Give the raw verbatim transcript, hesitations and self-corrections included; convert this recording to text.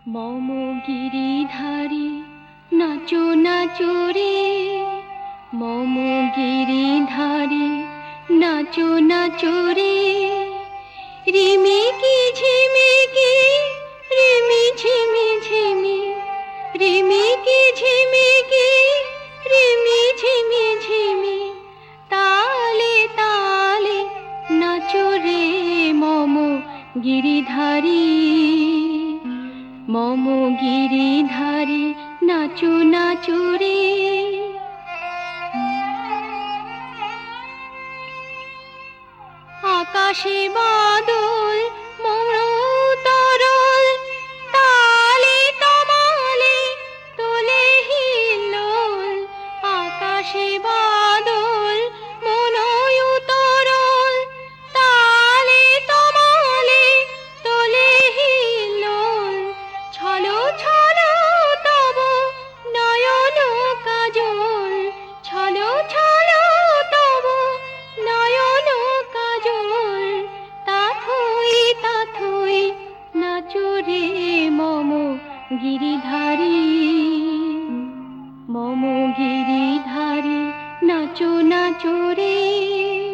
মম গিরিধারী নাচো নাচো রে, মম গিরিধারী নাচো নাচো রে। রিমিকি ঝিমিকি রিমি ঝিমি ঝিমি, রিমিকি ঝিমিকি রিমি ঝিমি ঝিমি, তালে তালে নাচো রে মম গিরিধারী, মম গিরিধারী নাচো নাচো রে। আকাশে বাদল মরুতরল, তালে তমালে তোলে হিল্লোল। আকাশে বাদল মরুতরল, তালে তমালে তোলে হিল্লোল। ছলো ছলো তব নয়ন কাজল, ছলো ছলো তব নয়ন কাজল। তাথই তাথই নাচো রে মম গিরিধারী, মম গিরিধারী নাচো নাচো রে।